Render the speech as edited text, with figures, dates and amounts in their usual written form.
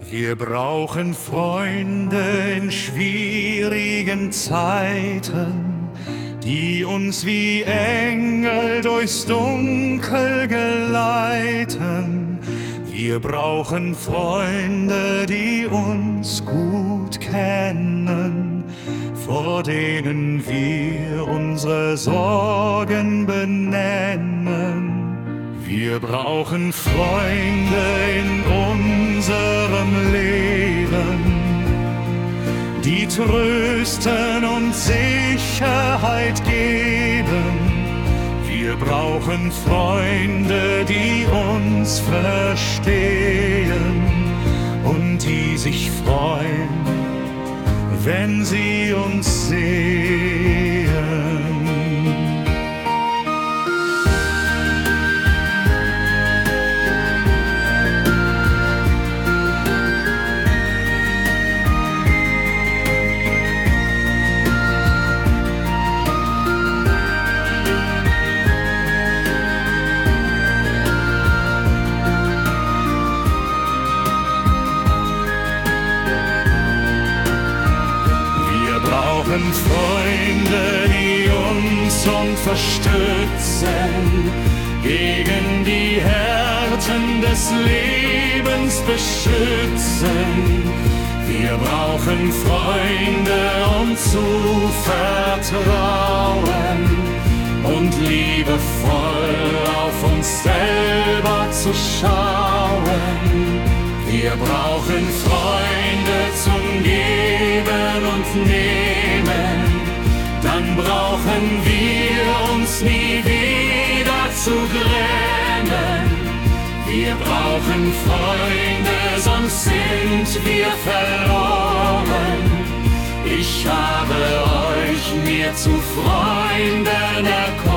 Wir brauchen Freunde in schwierigen Zeiten, die uns wie Engel durchs Dunkel geleiten. Wir brauchen Freunde, die uns gut kennen, vor denen wir unsere Sorgen benennen. Wir brauchen Freunde in unserem Leben, die trösten und Sicherheit geben. Wir brauchen Freunde, die uns verstehen und die sich freuen, wenn sie uns sehen. Freunde, die uns unterstützen, gegen die Härten des Lebens beschützen. Wir brauchen Freunde, um zu vertrauen und liebevoll auf uns selber zu schauen. Wir brauchen Freunde zum Geben und Nehmen, dann brauchen wir uns nie wieder zu grämen. Wir brauchen Freunde, sonst sind wir verloren. Ich habe euch mir zu Freunden erkoren.